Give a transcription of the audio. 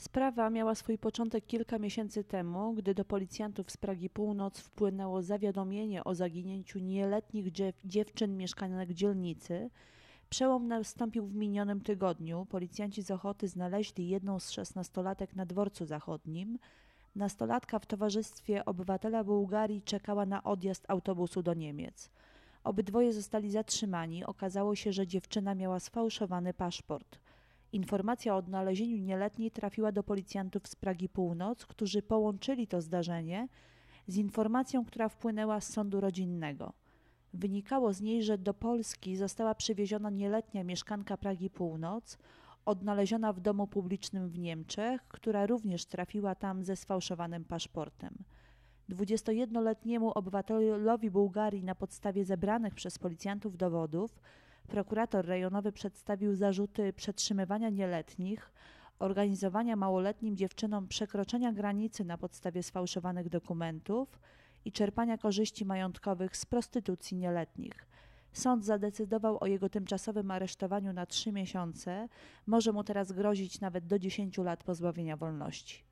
Sprawa miała swój początek kilka miesięcy temu, gdy do policjantów z Pragi Północ wpłynęło zawiadomienie o zaginięciu nieletnich dziewczyn mieszkanek dzielnicy. Przełom nastąpił w minionym tygodniu. Policjanci z Ochoty znaleźli jedną z 16-latek na dworcu zachodnim. Nastolatka w towarzystwie obywatela Bułgarii czekała na odjazd autobusu do Niemiec. Obydwoje zostali zatrzymani. Okazało się, że dziewczyna miała sfałszowany paszport. Informacja o odnalezieniu nieletniej trafiła do policjantów z Pragi Północ, którzy połączyli to zdarzenie z informacją, która wpłynęła z sądu rodzinnego. Wynikało z niej, że do Polski została przywieziona nieletnia mieszkanka Pragi Północ, odnaleziona w domu publicznym w Niemczech, która również trafiła tam ze sfałszowanym paszportem. 21-letniemu obywatelowi Bułgarii na podstawie zebranych przez policjantów dowodów prokurator rejonowy przedstawił zarzuty przetrzymywania nieletnich, organizowania małoletnim dziewczynom przekroczenia granicy na podstawie sfałszowanych dokumentów i czerpania korzyści majątkowych z prostytucji nieletnich. Sąd zadecydował o jego tymczasowym aresztowaniu na 3 miesiące. Może mu teraz grozić nawet do 10 lat pozbawienia wolności.